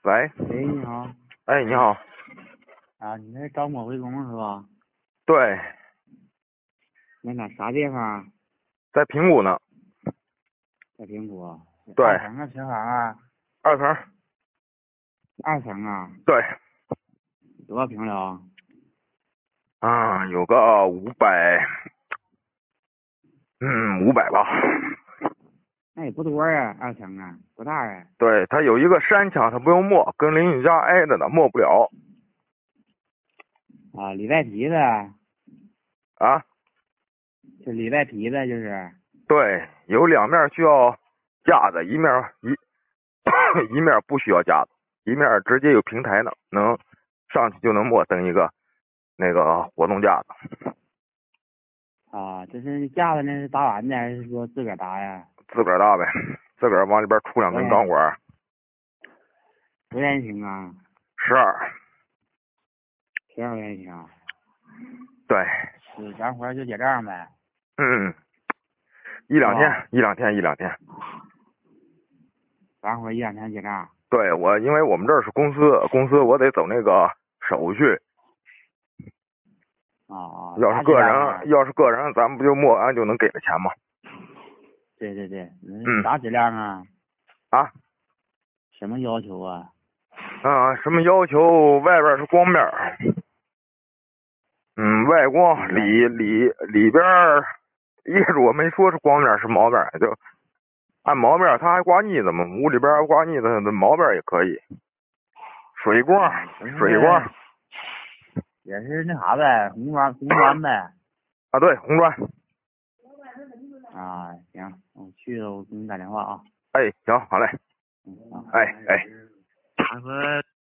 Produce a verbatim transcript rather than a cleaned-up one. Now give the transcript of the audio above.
喂， 喂，你好。 哎，你好。 啊，你是找莫慧工是吧？ 对， 那哪啥地方？ 在平谷呢。 在平谷。 对。 二层啊，平房啊？ 二层。 二层啊？ 对。 多少平了？ 啊，有个五百，嗯，五百吧。 那也不多啊，二层啊，不大啊。 对，它有一个山墙，它不用抹，跟邻居家挨着的，抹不了。 啊，里外皮的。 啊？ 是里外皮的，就是。 对，有两面需要架子，一面一一面不需要架子，一面直接有平台呢，能上去就能抹登一个那个活动架子。 啊，这是架子那是搭完的，还是说自个儿搭呀？ 自个儿搭呗，自个儿往里边出两根钢管。 多少钱啊？ 十二。 十二块钱啊？ 对。 是干活就结账呗。 嗯，一两天， 啊、 一两天，一两天。 干活一两天结账。 对，我因为我们这儿是公司，公司我得走那个手续。 啊啊。 要是个人，要是个人，咱们不就抹完就能给了钱吗？ 对对对。 嗯。 啥质量啊？ 啊？ 什么要求啊？ 啊，什么要求？外边是光面。嗯，外光里里里边业主没说是光面是毛面，就按毛面，他还刮腻子嘛，屋里边刮腻子，那毛面也可以。水光，水光。 也是那啥呗，红砖红砖呗。 啊，对，红砖。 啊，行，我去了，我给你打电话啊。 哎，行，好嘞。 嗯，好。 哎哎。 他说。